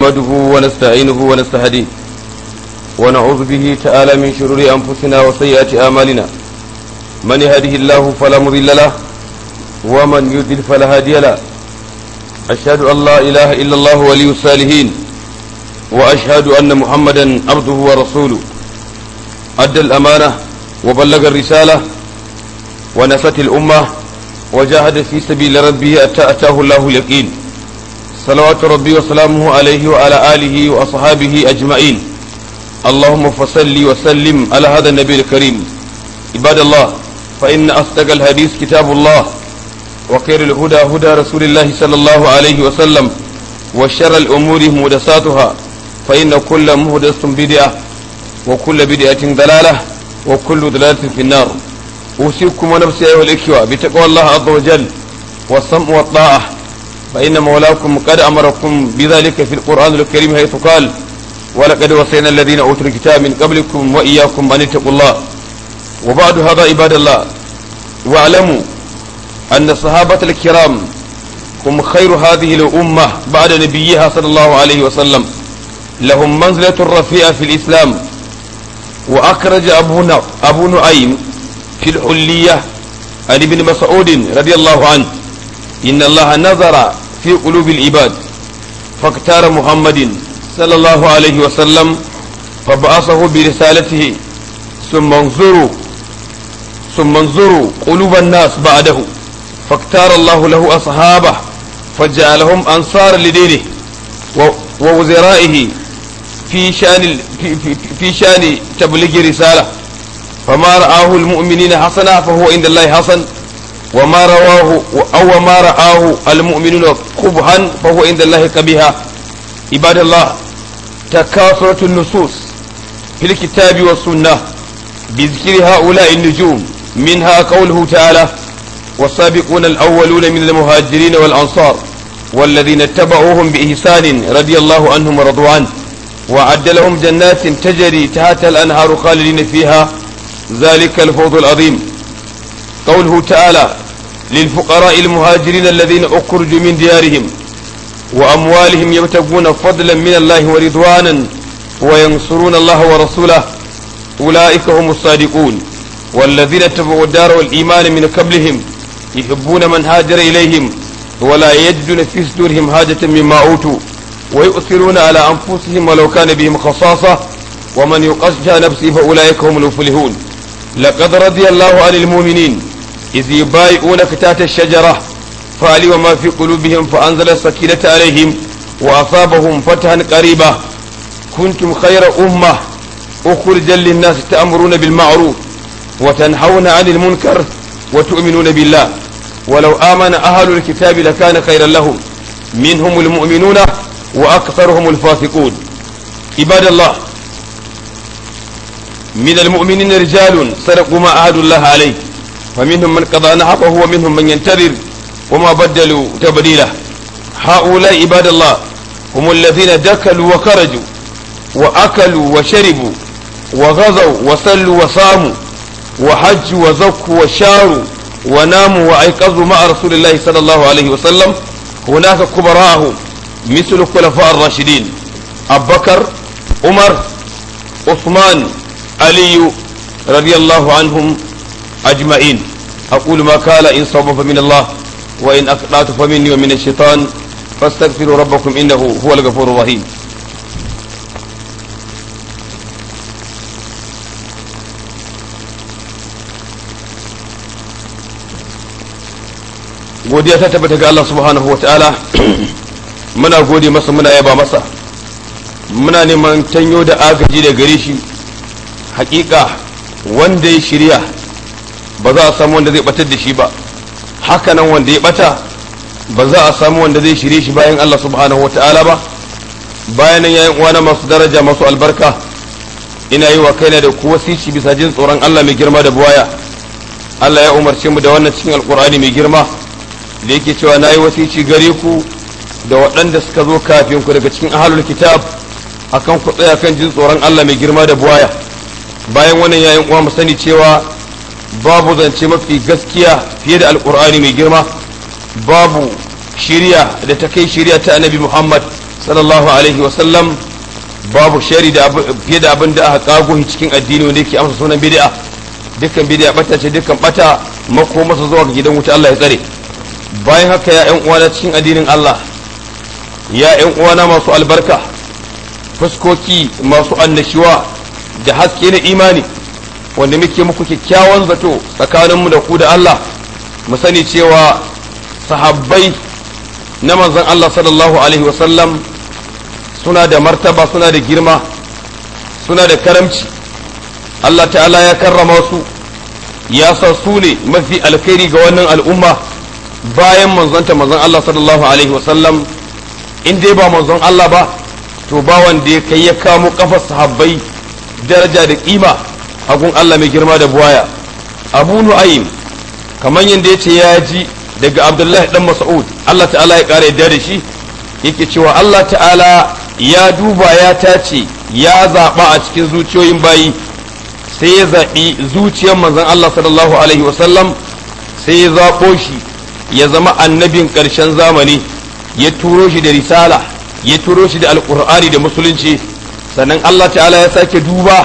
نحمده ونستعينه ونستهديه ونعوذ به تعالى من شرور أنفسنا وسيئات أعمالنا من يهده الله فلا مضل له ومن يضلل فلا هادي له أشهد أن لا إله إلا الله ولي الصالحين وأشهد أن محمدا عبده ورسوله أدى الأمانة وبلغ الرسالة ونصح الأمة وجاهد في سبيل ربه حتى أتاه الله اليقين صلوات ربي وسلامه عليه وعلى آله وأصحابه أجمعين اللهم فصل وسلم على هذا النبي الكريم عباد الله فإن أصدق الحديث كتاب الله وخير الهدى هدى رسول الله صلى الله عليه وسلم وشر الأمور محدثاتها فإن كل محدث بدعة وكل بدعة ضلالة وكل ضلالة في النار أوصيكم ونفسي أيها الإخوة بتقوى الله عز وجل والسمع والطاعة فإن مولاكم قد أمركم بذلك في القرآن الكريم حيث قال ولقد وصينا الذين أوتوا الكتاب من قبلكم وإياكم أن اتقوا الله وبعد هذا عباد الله واعلموا أن الصحابة الكرام هم خير هذه الأمة بعد نبيها صلى الله عليه وسلم لهم منزلة رفيعة في الإسلام وأخرج أبو نعيم في الحلية عن ابن مسعود رضي الله عنه إن الله نظر في قلوب العباد فاختار محمد صلى الله عليه وسلم فبعثه برسالته ثم انظروا قلوب الناس بعده فاختار الله له أصحابه فجعلهم أنصار لدينه ووزرائه في شأن تبليغ رسالة فما رآه المؤمنين حسنا فهو عند الله حسن وما رآه المؤمنون قبحا فهو عند الله قبيحا عباد الله تكاثرت النصوص في الكتاب والسنة بذكر هؤلاء النجوم منها قوله تعالى والسابقون الأولون من المهاجرين والأنصار والذين اتبعوهم بإحسان رضي الله عنهم ورضوا عنه وأعد لهم جنات تجري تحتها الأنهار خالدين فيها ذلك الفوز العظيم قوله تعالى للفقراء المهاجرين الذين أخرجوا من ديارهم وأموالهم يبتغون فضلا من الله ورضوانا وينصرون الله ورسوله أولئك هم الصادقون والذين اتبعوا الدار والإيمان من قبلهم يحبون من هاجر إليهم ولا يجدون في صدورهم حاجة مما أوتوا ويؤثرون على أنفسهم ولو كان بهم خصاصة ومن يوق شح نفسه فأولئك هم المفلحون لقد رضي الله عن المؤمنين إذ يبايعونك تحت الشجرة فعلم ما في قلوبهم فأنزل السكينة عليهم وأصابهم فتحا قريبا كنتم خير أمة أخرجا للناس تأمرون بالمعروف وتنهون عن المنكر وتؤمنون بالله ولو آمن أهل الكتاب لكان خيرا لهم منهم المؤمنون وأكثرهم الفاسقون عباد الله من المؤمنين رجال صدقوا ما عاهدوا الله عليه فمنهم من قضى نحبه ومنهم من ينتظر وما بدلوا تبديله هؤلاء عباد الله هم الذين دخلوا وخرجوا وأكلوا وشربوا وغزوا وصلوا وصاموا وحجوا وزكوا وشاروا وناموا وأيقظوا مع رسول الله صلى الله عليه وسلم هناك كبراءهم مثل الخلفاء الراشدين أبو بكر عمر عثمان علي رضي الله عنهم أجمعين أقول ما قال إن صوب فمن الله وإن أخطأت فمني ومن الشيطان فاستغفروا ربكم إنه هو الغفور الرحيم godiya ta tabbata ga Allah subhanahu wa ta'ala muna gode masa muna yaba masa muna neman tanyo da agaji da gare shi hakika wanda ya shirya ba za a samu wanda zai batar da shi ba haka nan wanda ya bata ba za a samu wanda zai shirye shi bayan Allah subhanahu wataala ba bayan nan yayin uwana masu daraja masu albarka ina yi wa kaina da ku wasici bisa jin tsoron Allah mai girma da buwaya Allah ya umarce mu da wannan cikin alkur'ani mai girma da yake cewa nayi wasici gare ku da waɗanda suka zo kafin ku daga cikin ahlul kitab akan ku tsaya kan jin tsoron Allah mai girma da buwaya bayan wannan yayin uwa mu sani cewa babu zance mafi gaskiya fiye da alkur'ani mai girma babu shiriya da ta kai shiriya ta annabi Muhammad sallallahu alaihi wasallam babu shari da fiye da abin da aka kago cikin addini wanda yake amsa sunan bid'a. Dukkan bid'a bata ce, dukkan bata makomasa zuwa ga gidan wuta, Allah ya tsare. Bayan haka ya ƴan uwana cikin addinin Allah, ya ƴan uwana masu albarka, fuskoki masu annashuwa da haske na imani wanda muke muku kyakkyawan zato tsakaninmu da ku da Allah, mu sani cewa sahabbai na manzon Allah sallallahu alaihi wasallam suna da martaba, suna da girma, suna da karamci. Allah ta'ala ya karrama su, ya sa su ne mafi alkhairi ga wannan al'umma bayan manzon Allah sallallahu alaihi wasallam. In dai ba manzon Allah ba, to ba wanda ya kai ya kamo kafar sahabbai daraja da kima a gun Allah mai girma da buwaya. Abu Nu'aym kamar yadda ya ce ya ji daga Abdullahi dan Mas'ud, Allah ta'ala ya kara yadda da shi, yake cewa Allah ta'ala ya duba ya tace ya zaɓa a cikin zuciyoyin bayi, sai ya zaɓi zuciyar manzon Allah sallallahu alaihi wasallam, sai ya zaɓo shi ya zama annabin ƙarshen zamani, ya turo shi da risala, ya turo shi da alƙur'ani da musulunci. Sannan Allah ta'ala ya sake duba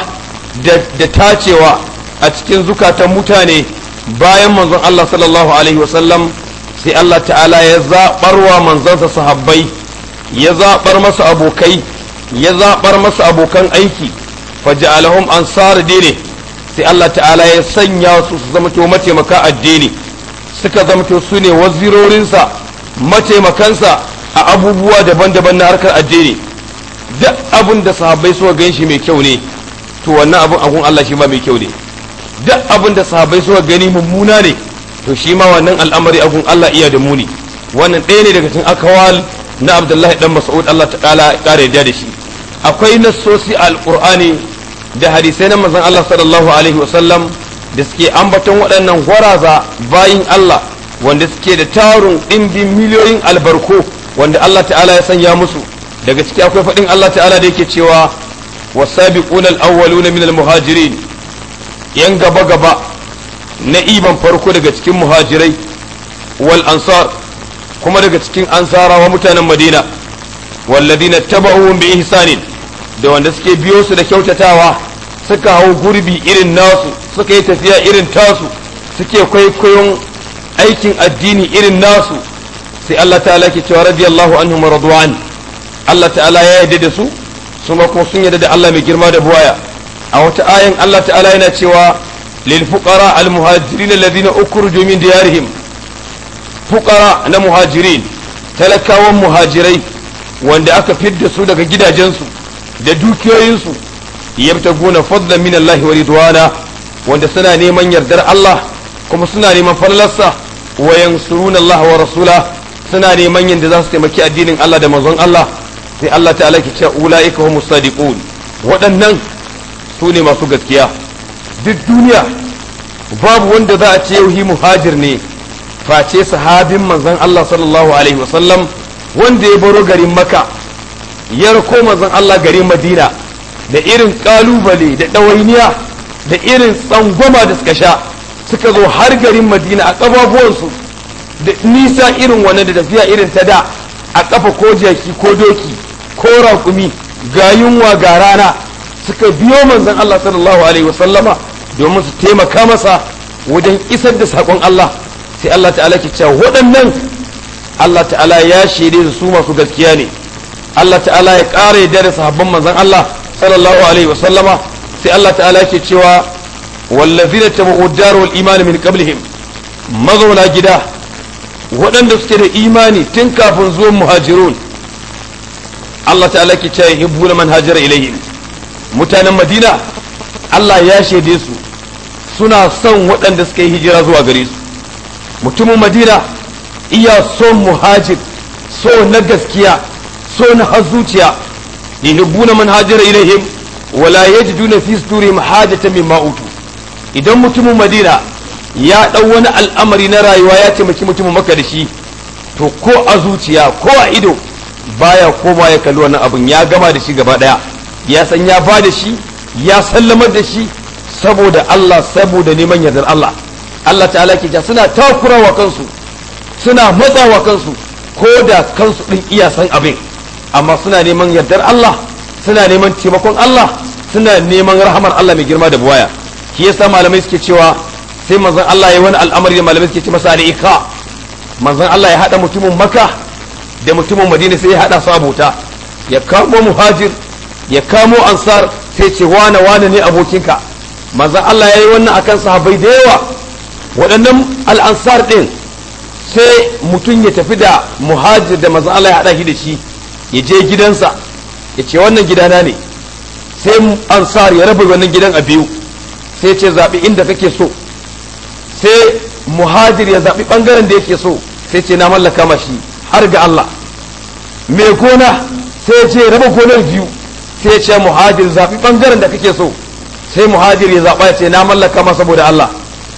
da tacewa a cikin zukatan mutane bayan manzon Allah sallallahu alaihi wasallam, sai Allah ta'ala ya zaɓar wa manzansa sahabbai, ya zaɓar masa abokai, ya zaɓar masa abokan aiki, faja'alahum ansar dini, sai Allah ta'ala ya sanya su zamto mataimaka addini, suka zamto su ne wazirorinsa, mataimakansa a abubuwa daban-daban na harkar addini. Duk abin da sahabbai suka gan shi mai kyau ne, to wannan abin agun Allah shi ma mai kyau ne. Duk abin da sahabbai suka gani mummuna ne, to shi ma wannan al'amari agun Allah iya da muni. Wannan ɗaya ne daga cikin akawal na Abdullahi dan Mas'ud, Allah ta'ala ya ƙara yarda da shi. Akwai nassosi a alƙur'ani da hadisai na manzon Allah sallallahu alaihi wasallam da suke ambaton waɗannan gwaraza bayin Allah wanda suke da tarun ɗimbin miliyoyin albarko wanda Allah ta'ala ya sanya musu. Daga ciki akwai faɗin Allah ta'ala da yake cewa wasabiquna al-awwaluna min al-muhajirin, yan gaba gaba na iban farko daga cikin muhajirai, wal ansar kuma daga cikin ansarawa mutanen Madina, walladina tabauhum bi ihsanin da wanda suke biyo su da kyautatawa, suka hau gurbi irin nasu, suka yi tafiya irin tasu, suke kwaikwayon aikin addini irin nasu. Sai Allah ta'ala ke cewa radiyallahu anhum wa radwan, Allah ta'ala ya yarda da su, su ma kuma sun yarda da Allah mai girma da buwaya. A wata ayan Allah ta'ala yana cewa lil fuqara al muhajirin alladhina ukhrijoo min diyarihim, fuqara na muhajirin, talakawan muhajirai wanda aka fidda su daga gidajensu da dukiyoyinsu, yabtaguna fadlan min Allah wa ridwana, wanda suna neman yardar Allah kuma suna neman fallarsa, wa yansuruna Allah wa rasula, suna neman yadda za su taimaki addinin Allah da manzon Allah. Sai Allah ta'ala ke cewa ulaika humus sadiqun, waɗannan su ne masu gaskiya. Duk duniya babu wanda za a ce yau muhajir ne face sahabin manzon Allah sallallahu alaihi wasallam, wanda ya baro garin Makka ya rako manzon Allah garin Madina da irin kalubale da ɗawainiya da irin tsangwama da suka sha, suka zo har garin Madina a ƙafafuwansu da nisa irin wannan da tafiya irin ta da, a ƙafa ko jaki ko doki ko raƙumi, ga yunwa ga rana, suka biyo manzon Allah sallallahu alaihi wasallama domin su taimaka masa wajen isar da saƙon Allah. Sai Allah ta'ala ke cewa waɗannan Allah ta'ala ya shaide su masu gaskiya ne. Allah ta'ala ya ƙara yadda da sahabban manzon Allah sallallahu alaihi wasallama. Sai Allah ta'ala ke cewa wallazina tabu'u dar wal iman min qablihim, mazauna gida waɗanda suke da imani tun kafin zuwan muhajirun, Allah ta'ala ke cewa yuhibbuna man hajara ilayhim, mutanen Madina Allah ya shaide su suna son waɗanda suka yi hijira zuwa gare su. Mutumin Madina iya son muhajir, so na gaskiya, so na hazuciya. yuhibbuna man hajara ilayhim wala yajiduna fi sudurihim hajatan mimma utu. Idan mutumin Madina ya ɗau wani al'amari na rayuwa ya taimaki mutumin Makka da shi, to ko a zuciya ko a ido baya koma ya kalli wannan abin, ya gama da shi gaba ɗaya, ya san ya ba da shi, ya sallamar da shi saboda Allah, saboda neman yardar Allah. Allah ta'ala ke ja suna takurawa kansu, suna matsawa kansu, ko da kansu ɗin iya san abin, amma suna neman yardar Allah, suna neman taimakon Allah, suna neman rahamar Allah mai girma da buwaya. shi yasa malamai suke cewa sai manzon Allah ya wani al'amari da malamai suke ce masa al-iqa. manzon Allah ya hada mutumin Makka da mutumin Madina, sai ya hada su abota, ya kamo muhajir ya kamo ansar, sai ce wane ne abokinka. manzon Allah ya yi wannan akan sahabbai da yawa. waɗannan al'ansar ɗin sai mutum ya tafi da muhajir da manzon Allah ya hada shi da shi, ya je gidansa ya ce wannan gidana ne, sai ansar ya raba wannan gidan a biyu, sai ce zaɓi inda kake so, sai muhajir ya zaɓi ɓangaren da yake so, sai ce na mallaka mashi har ga Allah. mai gona sai ce raba gonar biyu, sai ce muhajir zaɓi ɓangaren da kake so, sai muhajir ya zaɓa ya ce na mallaka ma saboda Allah.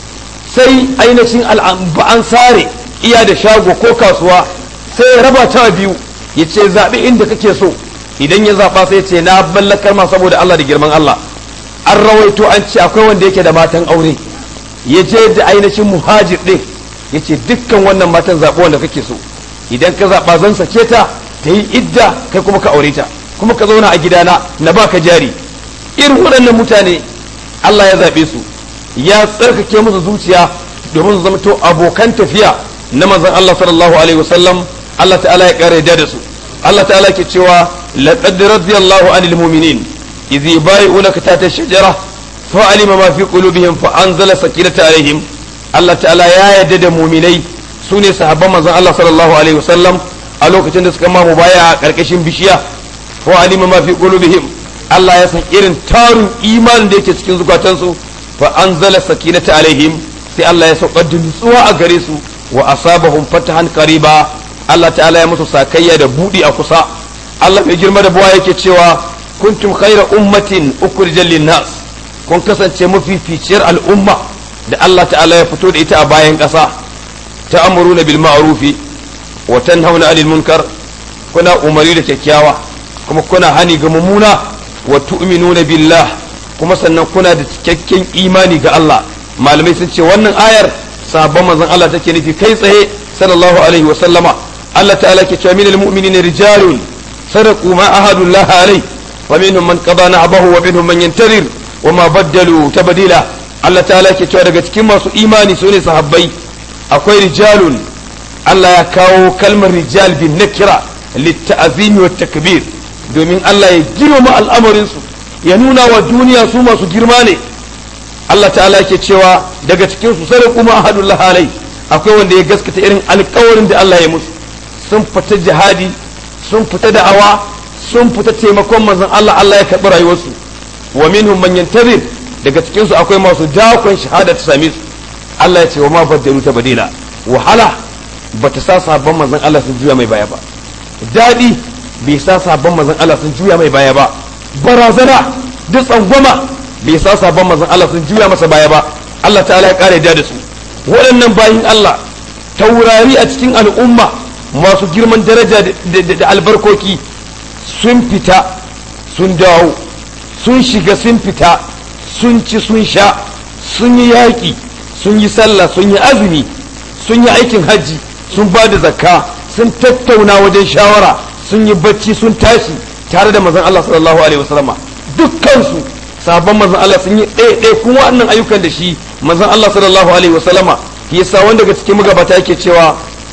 sai ainihin ansare iya da shago ko kasuwa sai ya raba ta biyu, ya ce zaɓi inda kake so, idan ya zaɓa sai ce na mallakar ma saboda Allah da girman Allah. an rawaito an ce akwai wanda yake da matan aure, ya je da ainihin muhajir ɗin ya ce dukkan wannan matan zaɓi wanda kake so, idan ka zaɓa zan sake ta ta yi idda, kai kuma ka aure ta, kuma ka zauna a gidana na baka jari. irin waɗannan mutane Allah ya zaɓe su, ya tsarkake musu zuciya domin su zama to abokan tafiya na manzon Allah sallallahu alaihi wasallam. Allah ta'ala ya ƙara yarda da su. Allah ta'ala ke cewa laqad radiyallahu anil mu'minin idh yubayyi'unaka tahta ash-shajara fa'alima ma fi qulubihim fa anzala sakinata alaihim. Allah ta'ala ya yarda da mu'minai, sune sahabban manzon Allah sallallahu alaihi wasallam, a lokacin da suka ma mubaya a karkashin bishiya. fa'alima ma fi qulubihim, Allah ya san irin tarin imanin da yake cikin zukatansu, fa anzala sakinata alaihim, sai Allah ya saukar da nutsuwa a gare su, wa asabahum fatahan qariba. Allah ta'ala ya musu sakayya da budi a kusa. Allah mai girma da buwa yake cewa kuntum khayra ummatin ukhrijat lin-nas, kun kasance mafificiyar al'umma da Allah ta'ala ya fito da ita a bayan ƙasa. ta'muruna bil ma'rufi wa tanhauna 'anil munkar, kuna umari da kyakkyawa kuma kuna hani ga mummuna. wa tu'minuna billah, kuma sannan kuna da cikakken imani ga Allah. malamai sun ce wannan ayar sahabban manzon Allah take nufi kai tsaye sallallahu alaihi wa sallama. Allah ta'ala ke cewa minal mu'minina rijalun sadaqu ma ahadullah alaihi wa minhum man qada nahbahu wa minhum man yantarir wa ma baddalu tabdila. Allah ta'ala ke cewa daga cikin masu imani sune sahabbai akwai rijalun. Allah ya kawo kalmar rijal bin nakira litta'zim wa takbir, domin Allah ya girmama al'amarin su, ya nuna wa duniya su masu girma ne. Allah ta'ala ke cewa daga cikin su sadaqu ma ahadullah alaihi, akwai wanda ya gaskata irin alƙawarin da Allah ya musu, sun fita jihadi, sun fita da'awa, sun fita taimakon manzon Allah, Allah ya karɓi rayuwarsu. wa minhum man yantarir, daga cikin su akwai masu dakon shahada ta same su. Allah ya ce wa ma baddalu tabdila, wahala bata sa sabon manzon Allah sun juya mai baya ba, dadi bai sa sabon manzon Allah sun juya mai baya ba, barazana duk tsangwama bai sa sabon manzon Allah sun juya masa baya ba. Allah ta'ala ya kare da su. waɗannan bayin Allah taurari a cikin al'umma masu girman daraja da albarkoki, sun fita sun dawo, sun shiga sun fita, sun ci sun sha, sun yi yaƙi, sun yi sallah, sun yi azumi, sun yi aikin hajji, sun ba da zakka, sun tattauna wajen shawara, sun yi bacci, sun tashi tare da manzon Allah sallallahu alaihi wasallama. dukkansu sabon manzon Allah sun yi ɗaya kuma wannan ayyukan da shi manzon Allah sallallahu alaihi wasallama. yasa wanda daga cikin magabata yake cewa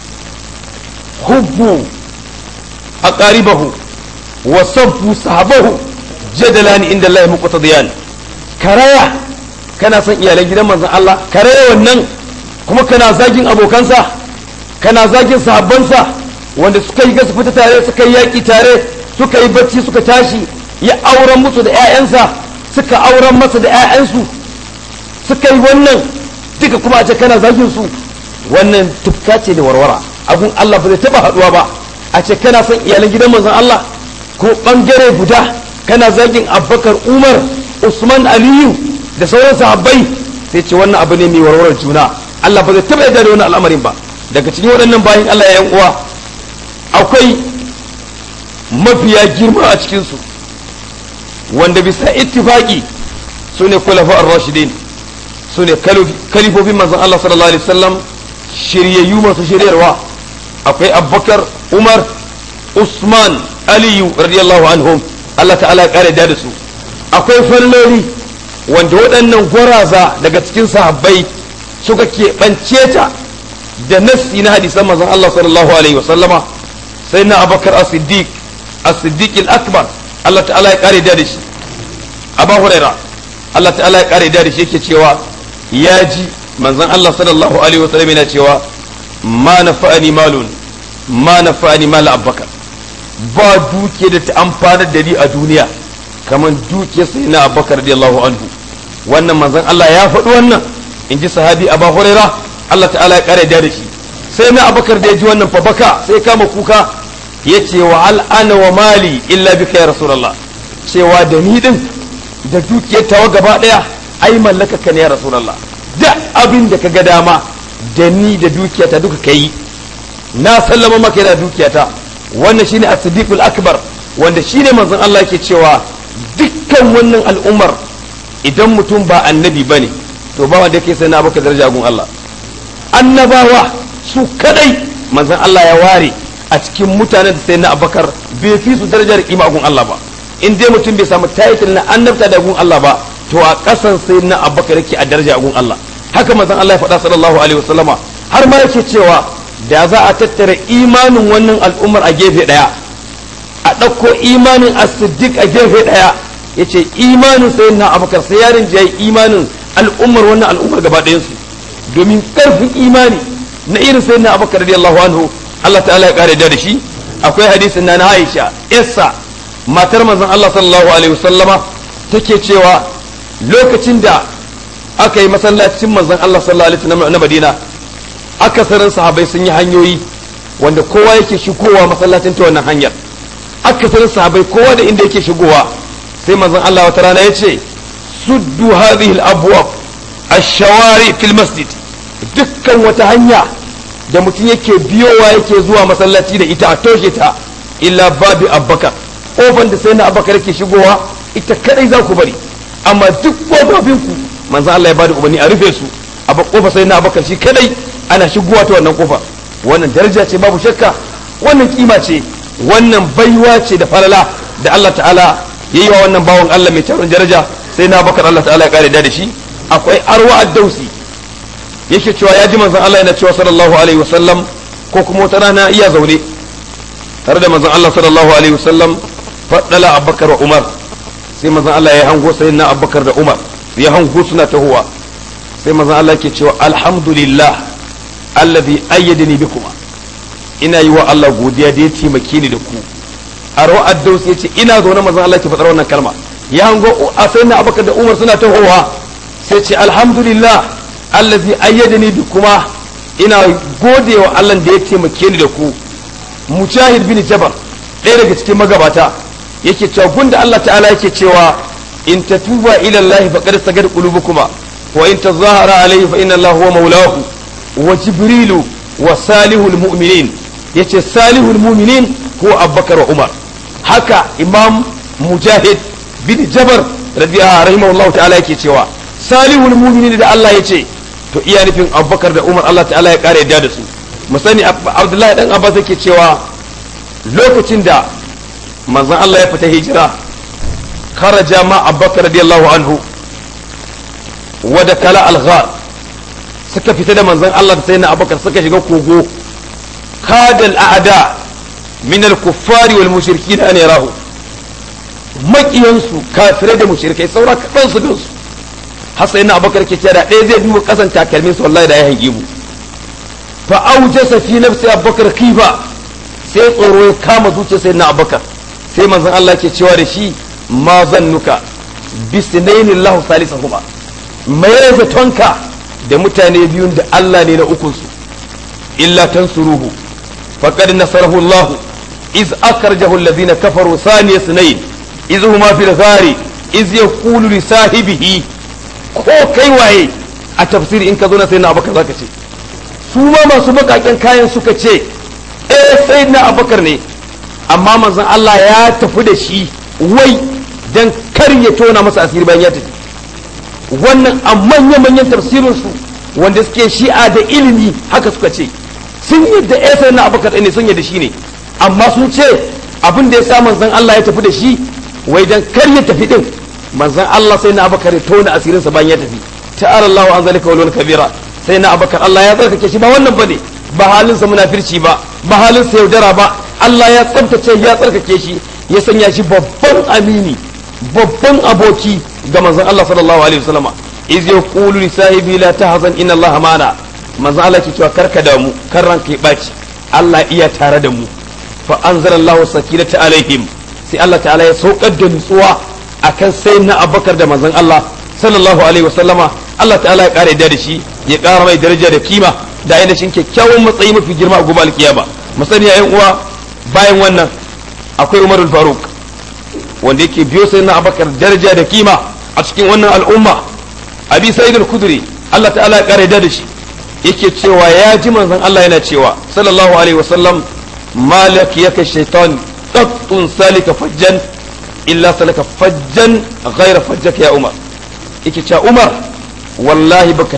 hubbu aqaribahu wa sabbu sahabahu jadalani inda Allah muqtadiyan. karaya kana son iyalan gidan manzon Allah, karaya wannan kuma kana zagin abokansa, kana zagin sahabbansa wanda suka yi gasu fita tare, suka yi yaki tare, suka yi bacci, suka tashi, ya auren musu da ƴaƴansa, suka auren masa da ƴaƴansu, suka yi wannan duka kuma a ce kana zagin su. wannan tufka ce da warwara, abun Allah ba zai taba haduwa ba. a ce kana son iyalan gidan manzon Allah ko bangare guda kana zagin Abubakar, Umar, Usman, Aliyu da sauran sahabbai, sai ce wannan abu ne mai warwarar juna. Allah ba zai taba yarda da wannan al'amarin ba. daga cikin waɗannan bayin Allah ya yan uwa akwai mafiya girma a cikin su wanda bisa ittifaqi sune khulafa'ur rashidin, sune kalifofin manzon Allah sallallahu alaihi wasallam, shiryayyu masu shiryarwa. akwai Abubakar, Umar, Usman, aliyu radiyallahu anhum Allah ta'ala ya kare da su. Akwai falloli wanda waɗannan gwaraza daga cikin sahabbai suka keɓance ta da nassi na hadisan manzon Allah sallallahu alaihi wasallama. sai na abakar as-siddiq al-akbar Allah ta'ala ya kare da shi. Abu Huraira Allah ta'ala ya kare da shi yake cewa ya ji manzon Allah sallallahu alaihi wasallam yana cewa ma nafa'ani mal abubakar, ba duke da ta amfanar da ni a duniya kamar duke sai na abubakar radiyallahu anhu. wannan manzon Allah ya faɗi wannan in ji sahabi Abu Huraira Allah ta'ala ya kare da shi. sai na abubakar da ya ji wannan fa baka sai kama kuka yace wa al ana wa mali illa bika ya rasulullah, cewa da ni din da dukiyar tawa gaba daya ai mallaka ka ne ya rasulullah, da abin da kaga dama da ni da dukiyata duka kai na sallama maka da dukiyata. wannan shine as-siddiqul akbar, wanda shine manzon Allah yake cewa dukkan wannan al'ummar idan mutum ba annabi bane to ba wanda yake sai na baka daraja gun Allah. annabawa su kadai manzon Allah ya ware a cikin mutanen da sai na abakar bai fi su darajar kima gun Allah ba. in dai mutum bai samu title na annabta da gun Allah ba to a kasan sai na abakar yake a daraja gun Allah. haka manzon Allah ya faɗa sallallahu alaihi wasallama, har ma yake cewa da za a tattara imanin wannan al'ummar a gefe daya a ɗauko imanin as-siddiq a gefe daya yace imanin sayyidina abubakar sai ya rinjaye imanin al'ummar wannan al'ummar gaba ɗayan su, domin karfin imani na irin sayyidina abubakar radiyallahu anhu Allah ta'ala ya kare da shi. akwai hadisin na Aisha Essa matar manzon Allah sallallahu alaihi wasallama take cewa lokacin da aka yi masallacin manzon Allah sallallahu alaihi wasallam na Madina, akasarin sahabbai sun yi hanyoyi wanda kowa yake shigowa masallacin ta wannan hanyar. akasarin sahabbai kowa da inda yake shigowa. sai manzon Allah wata rana ya ce suddu hadhihi al-abwab ash-shawari fil masjid, dukkan wata hanya da mutum yake biyowa yake zuwa masallaci da ita a toshe ta illa babu Abubakar, kofar da sai na Abubakar yake shigowa ita kadai za ku bari, amma duk kofofin ku manzon Allah ya bada umarni a rufe su, a kofar sai na Abubakar shi kadai ana shigowa ta wannan kofa. wannan daraja ce babu shakka, wannan kima ce, wannan baiwa ce da falala da Allah ta'ala yayi wa wannan bawon Allah mai tarin daraja sai na Abubakar Allah ta'ala ya kare da shi. akwai Arwa ad-Dausi yake cewa ya ji manzon Allah yana cewa sallallahu alaihi wasallam, ko kuma wata rana iya zaune tare da manzon Allah sallallahu alaihi wasallam, faddala Abubakar wa Umar, sai manzon Allah ya hango sayyidina Abubakar da Umar ya hango suna tahowa. sai manzon Allah yake cewa alhamdulillah alladhi ayyadani bikuma, ina yi wa Allah godiya da ya taimake ni da ku. Arwa ad-Dausi yace ina zaune manzon Allah ke faɗar wannan kalma, ya hango sayyidina Abubakar da Umar suna tahowa, sai ce alhamdulillah allazi ayyadani bikuma, ina godewa Allah da ya taimake ni da ku. Mujahid bin Jabal ɗaya daga cikin magabata yake cewa gunda Allah ta'ala yake cewa in tatuba ila Allah faqad sagad qulubukuma wa in tazahara alayhi fa inna Allah huwa mawlahu wa jibrilu wa salihul mu'minin, yace salihul mu'minin huwa Abubakar wa Umar. haka Imam Mujahid bin Jabal rahimahullahu ta'ala yake cewa salihul mu'minin da Allah yace to iya nufin Abubakar da Umar Allah ta'ala ya kare yadda da su. mu sani Abdullahi dan Abbas yake cewa lokacin da manzon Allah ya fita hijira, kharaja ma Abubakar radiyallahu anhu wa dakala al-ghar, suka fita da manzon Allah da sayyidina Abubakar suka shiga kogo. kadal a'da min al-kuffari wal mushrikin an yarahu, makiyansu kafirai da mushrikai saura kadan su gansu. har sai na Abubakar ke cewa ɗaya zai duba kasan takalmin su wallahi da ya hangi mu. fa aujasa fi nafsi Abubakar kifa, sai tsoro ya kama zuciya sai na Abubakar. sai manzon Allah ke cewa da shi ma zannuka bisnaini Allah salisahuma, mai zatonka da mutane biyun da Allah ne na ukun su. illa tansuruhu faqad nasarahu Allah iz akhrajahu alladhina kafaru thaniya sunayn iz huma fil ghari iz yaqulu li sahibihi, ko kai waye a tafsiri in ka zo na sai na Abubakar zaka ce. su ma masu bakaken kayan suka ce sai na Abubakar ne, amma manzon Allah ya tafi da shi wai dan kar ya tona masa asiri bayan ya tafi. wannan a manyan tafsirin su wanda suke shi'a da ilimi haka suka ce, sun yadda sai na Abubakar ne, sun yadda shi ne, amma sun ce abin da ya sa manzon Allah ya tafi da shi wai dan kar ya tafi din manzon Allah sai na Abubakar ya tona asirin sa bayan ya tafi ta'ala Allahu an zalika wal kabira sai na Abubakar Allah ya tsarkake shi ba wannan bane ba halin sa munafirci ba halin sa yaudara ba Allah ya tsabtace ya tsarkake shi ya sanya shi babban amini babban aboki ga manzon Allah sallallahu alaihi wasallama iz yaqulu li sahibi la tahzan inna Allah ma'ana manzon Allah ke cewa karka da mu kar ranka ya baci Allah iya tare da mu fa anzalallahu sakinata alaihim sai Allah ta'ala ya saukar da nutsuwa akan sayyidina Abubakar da manzon Allah sallallahu alaihi wasallama Allah ta'ala ya kare da shi ya kara mai daraja da kima da ainihin kyakkyawan matsayi mafi girma a gobe alkiyama musani yayin uwa bayan wannan akwai Umarul Faruk wanda yake biyo sayyidina Abubakar daraja da kima a cikin wannan al'umma Abi Sa'id al-Khudri Allah ta'ala ya kare da shi yake cewa ya ji manzon Allah yana cewa sallallahu alaihi wasallam malak yaka shaitan qattun salika fajjan illa salaka fajjan ghayra fajjaka ya Umar yake cewa Umar wallahi baka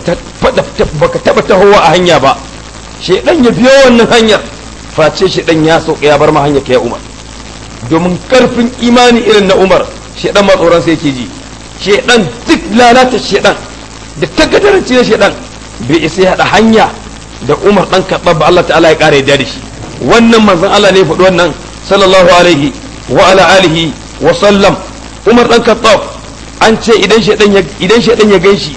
taba tahowa a hanya ba shedan ya biyo wannan hanyar face shedan ya sauka ya bar ma hanya ka ya Umar domin karfin imani irin na Umar shedan ma tsoron sai yake ji shedan duk lalata shedan da takaddaranci na shedan bai isa ya hada hanya da Umar dan Khattab Allah ta'ala ya kare da shi wannan manzon Allah ne faɗi wannan sallallahu alaihi wa ala alihi wa sallam Umar dan Khattab an ce idan shedan ya ganshi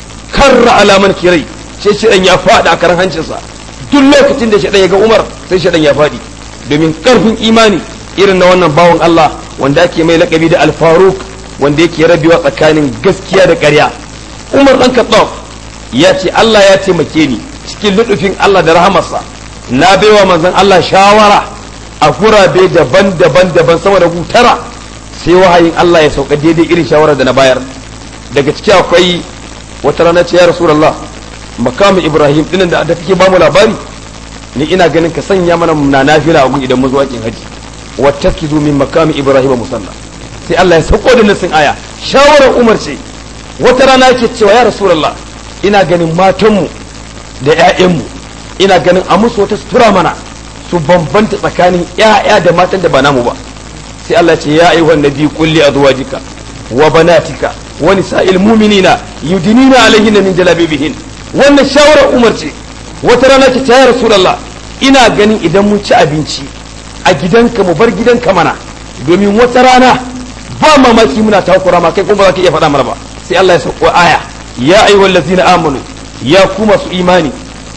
karra alaman kirai sai shedan ya faɗi a karan hancinsa duk lokacin da shedan ya ga Umar sai shedan ya faɗi domin karfin imani irin na wannan bawan Allah wanda ake mai lakabi da Al-Faruq wanda yake rabewa tsakanin gaskiya da ƙarya Umar dan Khattab ya ce Allah ya taimake ni cikin ludufin Allah da rahamarsa na baiwa manzon Allah shawara a gurabe daban-daban sama da gutara sai wahayin Allah ya sauka daidai irin shawarar da na bayar daga ciki akwai wata rana ce ya Rasulullah makamin Ibrahim dinan da kake ba mu labari ni ina ganin ka sanya mana na nafila a gun idan mu zo aikin haji wattakizu min makami Ibrahim musalla sai Allah ya sauko da nasin aya shawarar Umar ce wata rana yake cewa ya Rasulullah ina ganin matanmu da 'ya'yanmu ina ganin a musu wata sutura mana su bambanta tsakanin 'ya'ya da matan da ba namu ba sai Allah ce ya ayyuhan nabi kulli azwajika wa banatika wa nisa'il mu'minina yudinina alayhinna min jalabibihin wannan shawarar Umar ce wata rana ce ta ya Rasulullah ina ganin idan mun ci abinci a gidanka mu bar gidanka mana domin wata rana ba mamaki muna takura ma kai kuma ba za ka iya faɗa mana ba sai Allah ya sauko aya ya ayyuhal ladzina amanu ya ku masu imani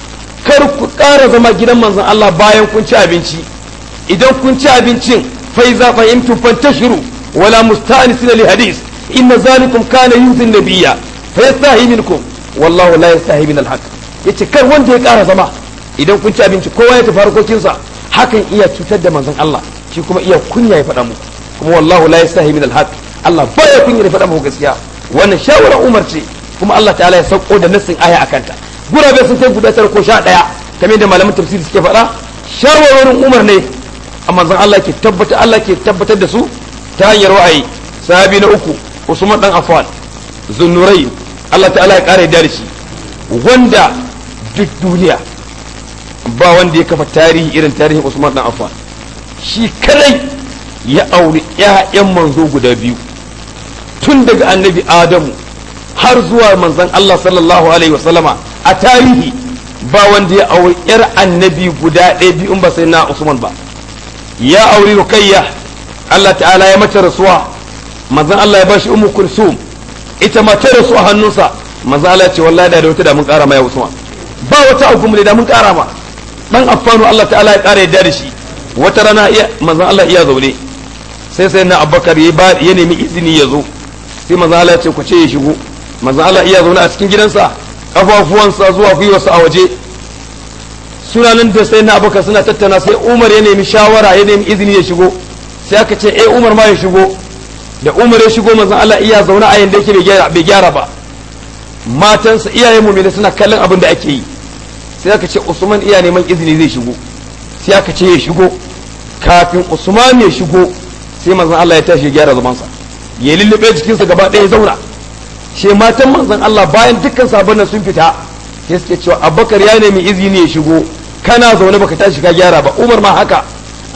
kar ku ƙara zama gidan manzon Allah bayan kun ci abinci idan kun ci abincin fa iza fahimtum fantashiru wala musta'nisina li hadith inna zalikum kana yuzi nabiyya fa yastahi minkum wallahu la yastahi min al-haq yace kar wanda ya ƙara zama idan kun ci abinci kowa ya tafi harkokin sa hakan iya cutar da manzon Allah shi kuma iya kunya ya faɗa muku kuma wallahu la yastahi min al-haq Allah baya kunya ya faɗa muku gaskiya wannan shawara Umar ce kuma Allah ta'ala ya sauko da nassin aya akanta gurabe sun kai guda 9 ko 11 kamar da malaman tafsiri suke faɗa shawarorin Umar ne amma zan Allah ke tabbatar da su ta hanyar wa'ayi sahabi na uku Usman dan Affan Zunnurai Allah ta'ala ya kare da shi wanda duk duniya ba wanda ya kafa tarihi irin tarihin Usman dan Affan shi kadai ya auri ƴaƴan manzo guda biyu tun daga annabi Adamu har zuwa manzon Allah sallallahu alaihi wasallama a tarihi ba wanda ya auri yar annabi guda ɗaya biyu in ba sai na Usman ba ya auri Rukayya Allah ta'ala ya mata rasuwa manzon Allah ya bashi Ummu Kulsum ita ma ta rasu a hannunsa manzon Allah ya ce wallahi da wata da mun ƙara ma ya Usman ba wata abu da mun ƙara ma dan Affanu Allah ta'ala ya ƙara yadda da shi wata rana manzon Allah iya zaune sai na Abubakar ya nemi izini ya zo sai manzon Allah ya ce ku ce ya shigo manzon Allah iya zaune a cikin gidansa kafafuwansa zuwa gwiwarsa a waje suna nan da sai na Abubakar suna tattauna sai Umar ya nemi shawara ya nemi izini ya shigo sai aka ce Umar ma ya shigo da Umar ya shigo manzon Allah iya zaune a yanda yake bai gyara ba matansa iyayen mu'mini suna kallon abin da ake yi sai aka ce Usman iya neman izini zai shigo sai aka ce ya shigo kafin Usman ya shigo sai manzon Allah ya tashi ya gyara zamansa ya lullube jikinsa gaba ɗaya ya zauna she matan manzon Allah bayan dukkan sabon sun fita sai suke cewa Abubakar ya nemi izini ya shigo kana zaune baka tashi ka gyara ba Umar ma haka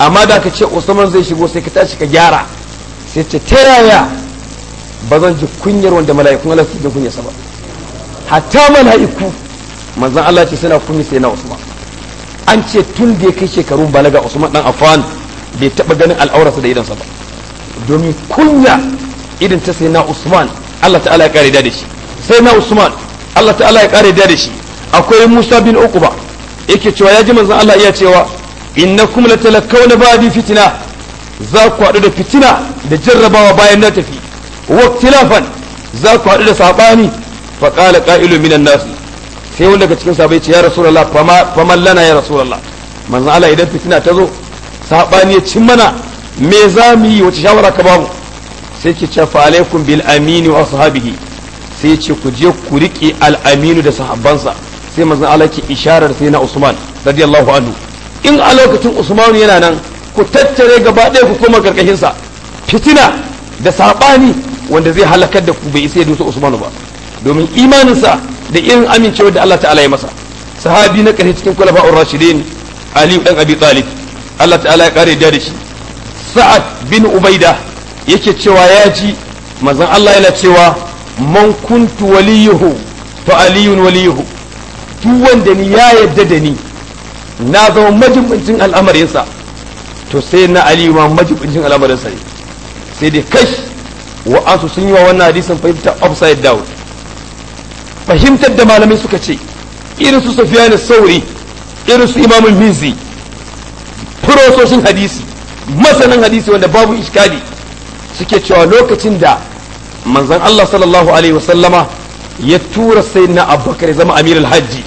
amma da aka ce Usman zai shigo sai ka tashi ka gyara sai ce ta yaya ba zan ji kunyar wanda mala'ikun Allah su ji kunyarsa ba hatta mala'iku manzon Allah ce suna kunyi sai na Usman an ce tun da ya kai shekarun balaga Usman dan Affan bai taba ganin al'aurarsa da idansa ba domin kunya idan ta sai na Usman Allah ta'ala ya kare da shi sai na Usman Allah ta'ala ya kare da shi akwai Musa bin Uqba yake cewa ya ji manzon Allah iya cewa innakum latalakawna ba'di fitina za ku haɗu da fitina da jarrabawa bayan na tafi waqtilafan za ku haɗu da sabani fa qala qa'ilun minan nas sai wanda daga cikin sahabbai ce ya rasulullah faman lana ya rasulullah manzon Allah idan fitina ta zo sabani ya cin mana me za mu yi wace shawara ka bamu sai ke ce fa alaikum bil amini wa ashabihi sai ce ku je ku riƙe al aminu da sahabbansa sai manzon Allah ke isharar sai na Usman radiyallahu anhu in a lokacin Usman yana nan ku tattare gaba ɗaya ku koma karkashin sa fitina da sabani wanda zai halakar da ku bai isa ya dusa Usman ba domin imaninsa da irin amincewa da Allah ta'ala ya masa sahabi na ƙarshe cikin khulafa'ur rashidin Ali dan Abi Talib Allah ta'ala ya kare da shi Sa'ad bin Ubaida yake cewa ya ji manzon Allah yana cewa man kuntu waliyuhu fa aliyun waliyuhu duk wanda ni ya yadda da ni na zama majibincin al'amarinsa to sai na aliyu ma majibincin al'amarinsa ne sai dai kash wa'ansu sun yi wa wannan hadisin fahimtar upside down fahimtar da malamai suka ce irin su Sufyan sauri irin su Imam al-Mizzi furososhin hadisi masanin hadisi wanda babu iskali suke cewa lokacin da manzon Allah sallallahu alaihi wasallama ya tura sayyidina Abubakar ya zama amirul hajji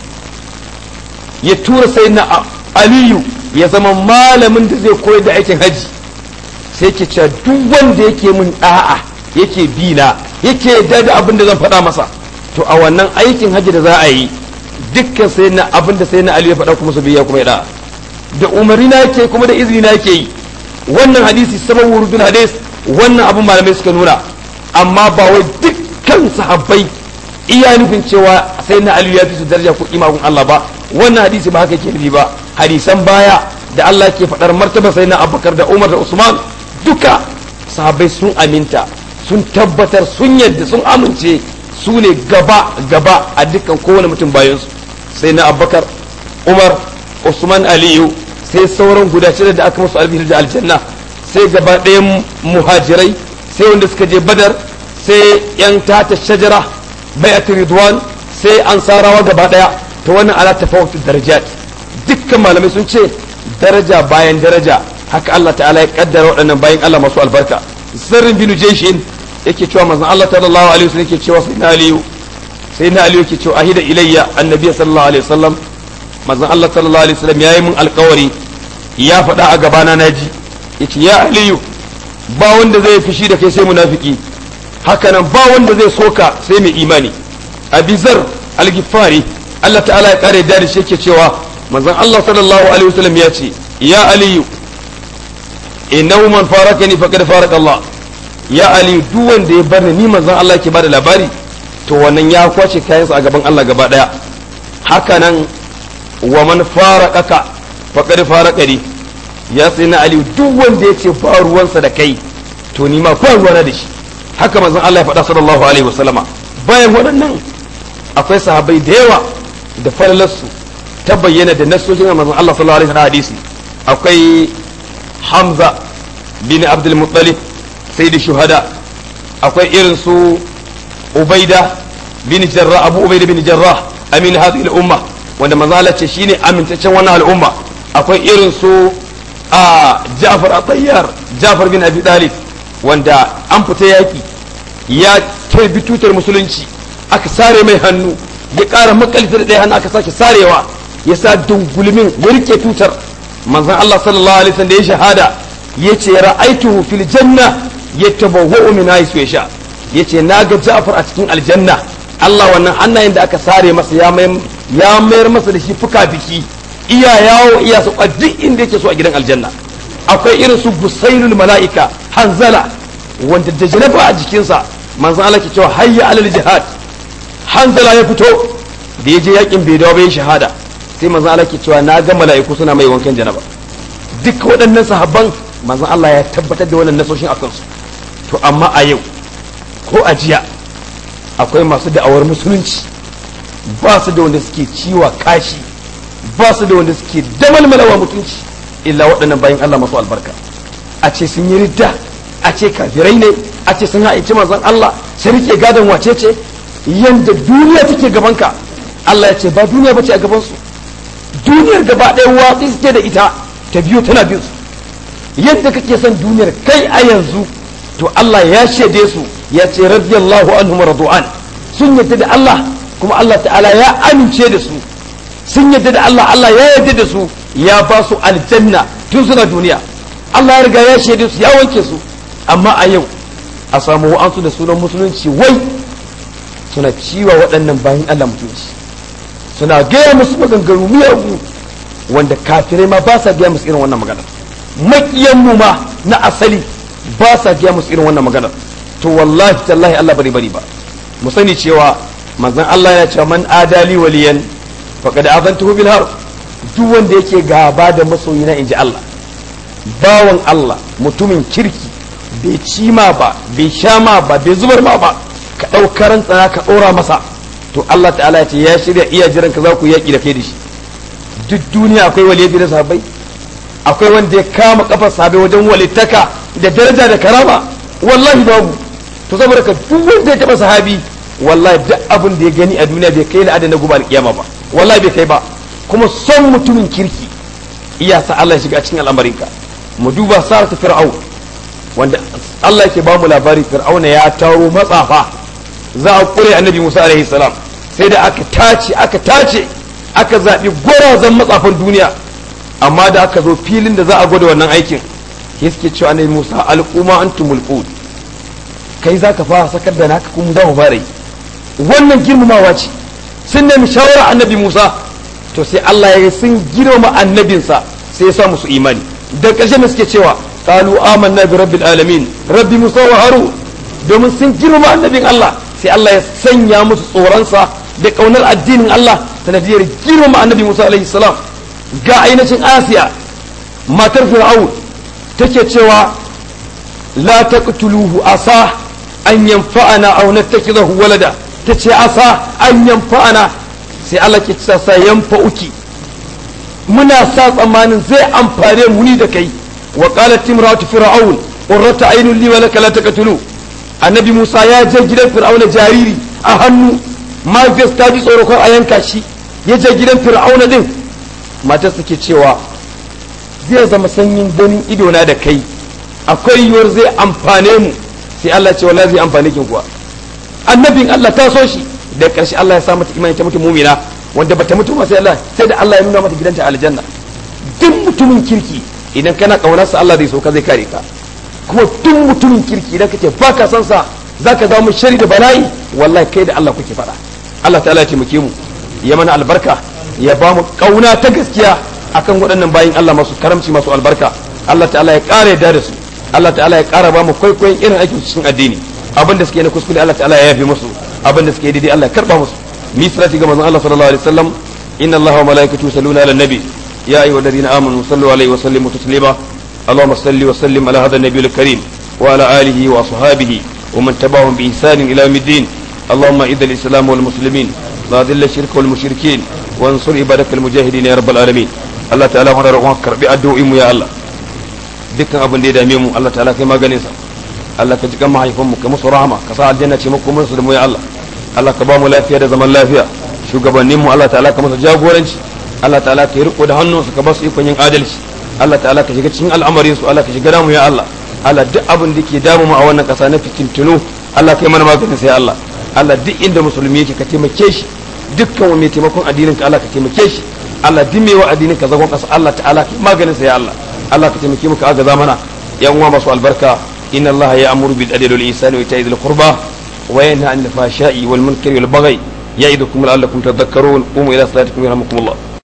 ya tura sayyidina Aliyu ya zama malamin da zai koyar da aikin haji sai yake cewa duk wanda yake mun da'a yake bi na yake yarda da abin da zan faɗa masa to a wannan aikin haji da za a yi dukkan sayyidina abin da sayyidina Aliyu ya faɗa kuma su biya kuma ya da'a da umarni na yake kuma da izini na yake yi wannan hadisi sabon wurudun hadis wannan abin malamai suka nuna amma ba wai dukkan sahabbai iya nufin cewa sai na aliyu ya fi su daraja ko imamun Allah ba wannan hadisi ba haka ke nufi ba hadisan baya da Allah ke faɗar martaba sai na abubakar da umar da usman duka sahabbai sun aminta sun tabbatar sun yadda sun amince su ne gaba a dukkan kowane mutum bayansu sai na abubakar umar usman aliyu sai sauran guda shida da aka musu albishir da aljanna sai gaba ɗayan muhajirai sai wanda suka je badar sai yan tata shajara bai'at ridwan sai ansarawa gaba ɗaya to wannan ala tafawut darajat dukkan malamai sun ce daraja bayan daraja haka Allah ta'ala ya kaddara waɗannan bayan Allah masu albarka zarrin bin jayshin yake cewa manzon Allah sallallahu alaihi wasallam yake cewa sai na aliyu yake cewa ahida ilayya annabi sallallahu alaihi wasallam manzon Allah sallallahu alaihi wasallam yayi mun alƙawari ya faɗa a gabana naji yace ya aliyu ba wanda zai fushi da kai sai munafiki hakanan ba wanda zai soka sai mai imani abizar al-gifari Allah ta'ala ya kare da shi yake cewa manzon Allah sallallahu alaihi wasallam ya ce ya aliyu innahu man farakani faqad faraka Allah ya aliyu duk wanda ya bar ni manzon Allah yake bada labari to wannan ya kwace kayansa a gaban Allah gaba daya hakanan wa man farakaka faqad farakani ya sai na aliyu duk wanda ya ce ba ruwansa da kai to ni ma ko ruwana da shi haka manzon Allah ya faɗa sallallahu alaihi wasallama bayan waɗannan akwai sahabbai da yawa da falalarsu ta bayyana da nasojin manzon Allah sallallahu alaihi wasallam hadisi akwai Hamza bin Abdul Muttalib sayyid shuhada akwai irin su Ubaida bin Jarrah Abu Ubaida bin Jarrah amin hadhihi al-umma wanda manzon Allah ce shine amintaccen wannan al'umma akwai irin su Ja'far at-Tayyar Ja'far bin Abi Talib wanda an fita yaki ya tarbi tutar musulunci aka sare mai hannu ya ƙara makalita da ɗaya hannu aka sake sarewa ya sa dungulmin ya rike tutar manzon Allah sallallahu alaihi wasallam da ya shahada yace ra'aituhu fil janna yatabawwa'u min haythu yasha yace naga Ja'far a cikin aljanna Allah wannan hannayen da aka sare masa ya mayar masa da shi fuka biki iya yawo iya su duk inda yake so a gidan aljanna akwai irin su gusailul mala'ika hanzala wanda da janaba a jikinsa manzon Allah ke cewa hayya alal jihad hanzala ya fito da ya je yakin bai dawo bai shahada sai manzon Allah ke cewa na ga mala'iku suna mai wankan janaba duk waɗannan sahabban manzon Allah ya tabbatar da wannan nasoshin akan su. To amma a yau ko a jiya akwai masu da'awar musulunci ba su da wanda suke ciwa kashi, ba su da wanda suke damalmalawa mutunci illa waɗannan bayan Allah masu albarka. A ce sun yi ridda, a ce kafirai ne, a ce sun haici manzon Allah, sai rike gadon wace ce yanda duniya take gabanka. Allah ya ce ba duniya bace a gaban su, duniyar gaba ɗaya watsi suke da ita ta biyo tana bin su. Yadda kake son duniyar kai a yanzu to Allah ya shaide su ya ce radiyallahu anhum radu'an, sun yadda da Allah kuma Allah ta'ala ya amince da su, sun yadda da Allah, Allah ya yarda da su, ya ba su aljanna tun suna duniya. Allah ya riga ya shaide su, ya wanke su. Amma a yau a samu wa'ansu da sunan musulunci wai suna ciwa waɗannan bayan Allah mutunci, suna gaya musu maganganu miyagu wanda kafirai ma ba sa gaya musu irin wannan magana, maƙiyanmu ma na asali ba sa gaya musu irin wannan magana. To wallahi tallahi Allah bari ba, mu sani cewa manzon Allah ya ce man adali waliyan faqad azantuhu bil harb, duk wanda yake gaba da masoyina inji Allah, bawan Allah mutumin kirki, bai ci ma ba, bai sha ma ba, bai zubar ma ba, ka ɗaukaran tsana ka ɗora masa, to Allah ta'ala ya ce ya shirya iya jiran ka za ku yaƙi da kai da shi. Duk duniya akwai waliyai da sahabbai, akwai wanda ya kama kafar sahabbai wajen walittaka da daraja da karama, wallahi babu. To saboda ka duk wanda ya taɓa sahabi wallahi duk abin da ya gani a duniya bai kai la'adar na guba alƙiyama ba, wallahi bai kai ba. Kuma son mutumin kirki iya sa Allah ya shiga cikin al'amarinka. Mu duba sarata fir'aun wanda Allah yake ba mu labari, fir'auna ya taro matsafa za a kure annabi Musa alaihi salam, sai da aka tace aka zaɓi gwarazan matsafan duniya. Amma da aka zo filin da za a gwada wannan aikin sai suke cewa annabi Musa al'umma antum mulqud, kai za ka fara sakar da naka kuma za mu fara yi. Wannan girmamawa ce, sun nemi shawara annabi Musa, to sai Allah ya sun girmama annabinsa sai ya sa musu imani. Da ƙarshe ne suke cewa qalu amanna bi rabbil alamin rabbi Musa wa Harun, domin sun girmama annabin Allah sai Allah ya sanya musu tsoronsa da kaunar addinin Allah sanadiyar girmama annabi Musa alaihi salam. Ga ainihin Asiya matar Fir'aun take cewa la taqtuluhu asa an yanfa'ana aw nattakidahu walada, tace asa an yanfa'ana, sai Allah ke cewa sa yanfa'uki, muna sa tsammanin zai amfane mu ni da kai. Wa qalat imratu fir'aun qurratu aynun li wa laka la taqtulu, annabi Musa ya je gidan fir'auna jariri a hannu, mahaifiyarsa ta ji tsoro kar a yanka shi, ya je gidan fir'auna din. Matar suke cewa zai zama sanyin ganin idona da kai, akwai yiwuwar zai amfane mu. Sai Allah ce wallahi zai amfane ki kuwa. Annabin Allah ta so shi, da ƙarshe Allah ya sa mata imani ta mutu mumina, wanda bata mutu ba sai da Allah ya nuna mata gidanta a aljanna. Duk mutumin kirki idan kana kaunarsa Allah zai so ka, zai kare ka. Kuma duk mutumin kirki idan kace baka san sa zaka zama shari da bala'i, wallahi kai da Allah kuke faɗa. Allah ta'ala ya taimake mu, ya mana albarka, ya ba mu kauna ta gaskiya akan waɗannan bayin Allah masu karamci masu albarka. Allah ta'ala ya ƙara yarda da su, Allah ta'ala ya ƙara ba mu kwaikwayon irin aikin cikin addini. Abin da suke na kuskure Allah ta'ala ya yafe musu, abin da suke daidai Allah ya karba musu. Misrati ga manzon Allah sallallahu alaihi wasallam, inna Allaha wa malaikatahu yusalluna ala nabi ya ayyuhalladhina amanu sallu alaihi wa sallimu taslima. اللهم صل وسلم على هذا النبي الكريم وعلى آله وأصحابه ومن تبعهم بإحسان إلى يوم الدين. اللهم إذ الإسلام والمسلمين وأذل الشرك والمشركين وانصر عبادك المجاهدين يا رب العالمين. الله تعالى هنا روحك بأدعو يا الله dukkan abin da ya dame mu Allah ta'ala kai maganin sa. Allah ka jikan mahaifan mu ka musu rahama, ka sa aljanna ce muku mun su da mu ya Allah. Allah ka ba mu lafiya da zaman lafiya, shugabannin mu Allah ta'ala ka masa jagoranci, Allah ta'ala ka yi riko da hannunsu ka ba su ikon yin adalci. Allah ta'ala ka shiga cikin al'amarin su, Allah ka shiga damu ya Allah. Allah duk abin da ke damu mu a wannan kasa na fitintunu Allah kai mana maganin sai Allah. Allah duk inda musulmi yake ka taimake shi, dukkan mai taimakon addinin ka Allah ka taimake shi. Allah duk mai wa addinin ka zagon kasa Allah ta'ala kai maganin sai Allah. Allah ka taimake mu ka agaza mana yan uwa masu albarka. inna Allah ya'muru bil adli wal ihsani wa ita'i dhil qurba wa yanha 'anil fahsha'i wal munkari wal baghi ya'idukum la'allakum tadhakkarun. qumu ila salatikum yarhamukumullah.